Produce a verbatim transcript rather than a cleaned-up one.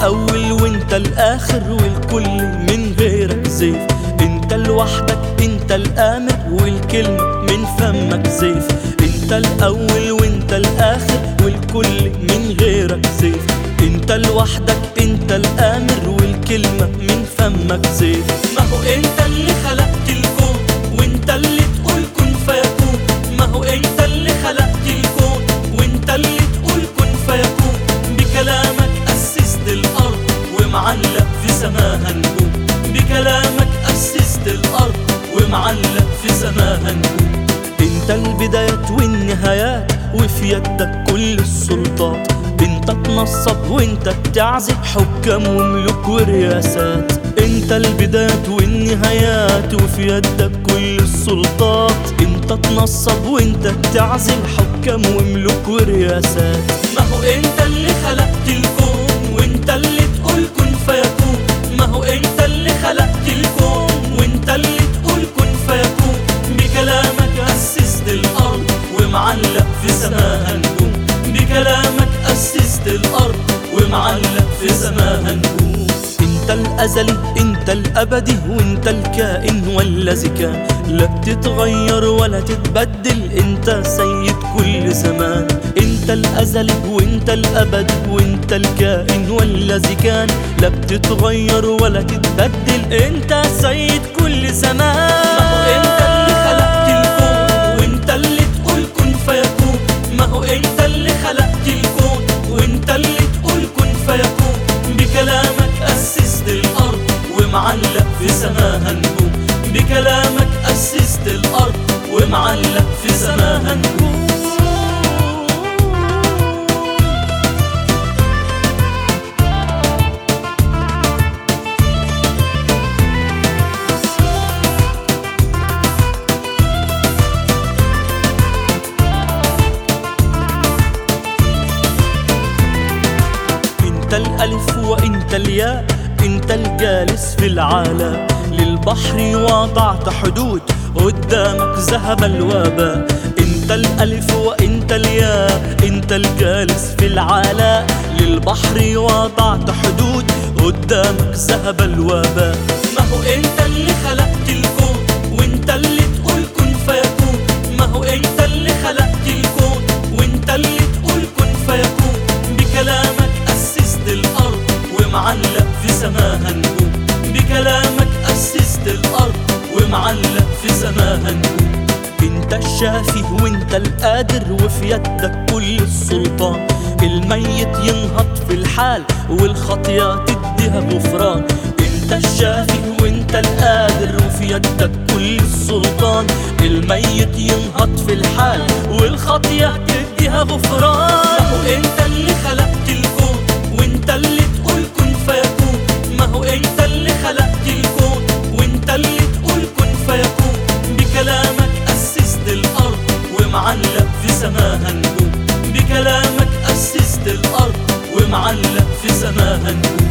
الأول وانت الآخر والكل من غيرك زيف. انت لوحدك انت الآمر والكلمة من فمك زيف. انت الأول وانت الآخر والكل من غيرك زيف. انت لوحدك انت الآمر والكلمة من فمك زيف. ما هو انت اللي خلقت الكون وانت اللي تقول كن فيكون. ما هو انت اللي خلقت الكون وانت اللي تقول كن فيكون. بكلامك أسست الأرض ومعلق في سماها نجوم. بكلامك أسست الأرض ومعلق في سماها نجوم. انت البدايات والنهايات وفي يدك كل السلطات. انت تنصب وانت بتعزل حكام وملوك ورياسات. انت البدايات والنهايات وفي يدك كل السلطات. انت تنصب وانت بتعزل حكام وملوك ورياسات. ما هو انت اللي خلقت الكون وانت اللي تقول كن فيكون. ما هو انت اللي خلقت الكون وانت اللي تقول كن فيكون. بكلامك أسست الأرض ومعلق في سماها نجوم. بكلامك أسست الأرض ومعلق في سماها نجوم. انت الأزلي انت الأبدي وانت الكائن والذي كان. لا بتتغير ولا تتبدل انت سيد كل زمان. انت الأزلي وانت الأبدي وانت الكائن والذي كان. لا بتتغير ولا تتبدل انت سيد كل زمان. ما هو انت اللي خلقت الكون وانت اللي تقول كن فيكون. ما هو انت اللي خلقت الكون وانت اللي تقول كن فيكون. بكلامك أسست الأرض ومعلق في سماها نجوم. بكلامك أسست الأرض ومعلق في سماها نجوم. انت الألف وانت الياء انت الجالس في العالم. للبحر وضعت حدود قدامك ذهب الوباء. انت الألف وانت الياء انت الجالس في العالم. للبحر وضعت حدود قدامك ذهب الوباء. ما هو انت اللي خلقت الكون وانت اللي تقول كن فيكون. ما هو انت اللي خلقت الكون وانت اللي تقول كن فيكون. بكلامك أسست الأرض ومعلق في سماها نجوم. بكلامك أسست الأرض ومعلق في سماها نجوم. انت الشافي وانت القادر وفي يدك كل السلطان. الميت ينهض في الحال والخطية تديها غفران. انت الشافي وانت القادر وفي يدك كل السلطان. الميت ينهض في الحال والخطية تديها غفران. ما هو انت اللي خلقت الكون وانت اللي تقول كن فيكون. ما هو انت اللي خلقت الكون وانت اللي تقول كن فيكون. بكلامك أسست الأرض ومعلق في سماها نجوم. بكلامك أسست الأرض ومعلق في سماها نجوم.